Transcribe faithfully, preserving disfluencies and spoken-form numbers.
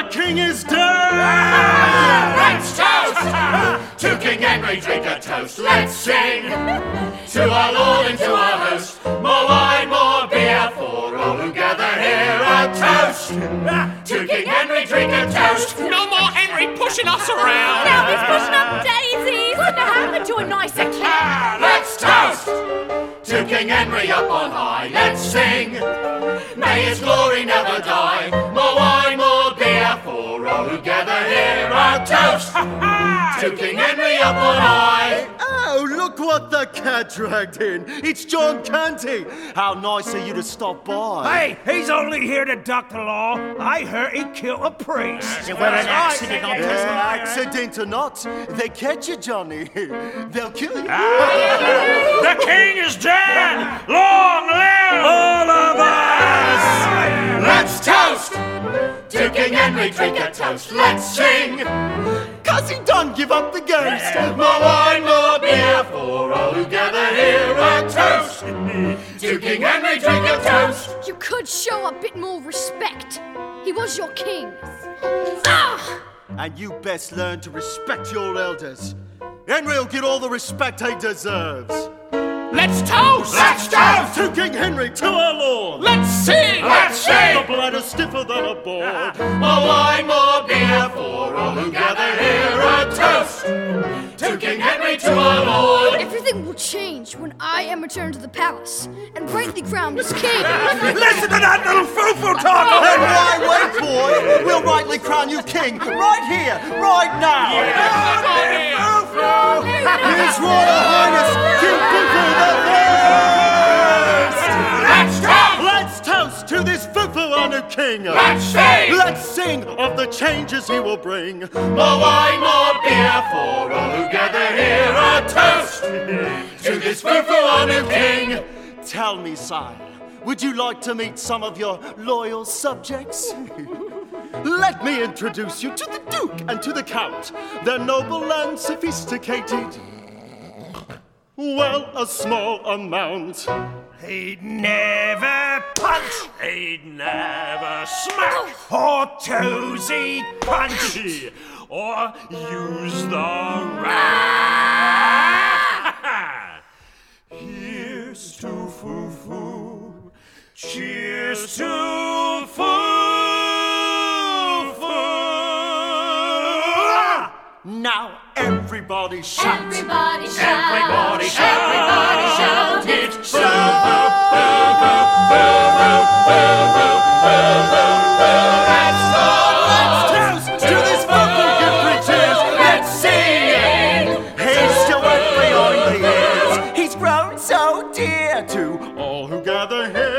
king is dead! Let's toast! To King Henry, drink a toast. Let's sing to our Lord and to our host. More wine, more beer for all who gather here. A toast to King Henry, drink a toast. No more Henry pushing us around. Now he's pushing up daisies. What happened to a nicer king? Let's toast to King Henry up on high. Let's sing, may his glory never die. More wine, more beer for all who gather here. A toast to King Henry up on high. Oh, look what the cat dragged in. It's John Canty. How nice of you to stop by. Hey, he's only here to duck the law. I heard he killed a priest. It was an accident on Yeah, accident or not, they catch you, Johnny. They'll kill you. The king is dead! Long live all of us! Let's toast to King Henry, drink a toast. Let's sing, Cause he done give up the ghost. more wine, more beer for all who gather here. A toast to King Henry, drink a toast. You could show a bit more respect. He was your king. Ah! And you best learn to respect your elders. Henry'll get all the respect he deserves. Let's toast! Let's toast To King Henry, to our Lord. Let's sing! Let's sing, The bladder stiffer than a board. more wine, more beer for all who gather here. A toast to King Henry, to our Lord. Everything will change when I am returned to the palace and rightly crowned as king. Listen to that little foo-foo talk! And why wait, boy? We'll rightly crown you king right here, right now. His Royal Highness, King Fufu the First. Let's toast, Let's toast to this Fufu, our new king. let's sing, Let's sing of the changes he will bring. more wine, more beer for all who gather here. A toast to this Fufu, our new king. Tell me, sire, would you like to meet some of your loyal subjects? Let me introduce you to the Duke and to the Count. They're noble and sophisticated. Well, a small amount. He'd never punch, he'd never smack, or toesy punch, or use the rack. Here's to Foo-Foo, cheers to Foo-Foo. Now everybody shout. Everybody shout. Everybody shout! Everybody shout. It's Fufu, Fufu, Fufu, Fufu, Fufu, let's toast To this Fufu gift riches. let's sing. He's still right behind the ears. He's grown so dear to all who gather here.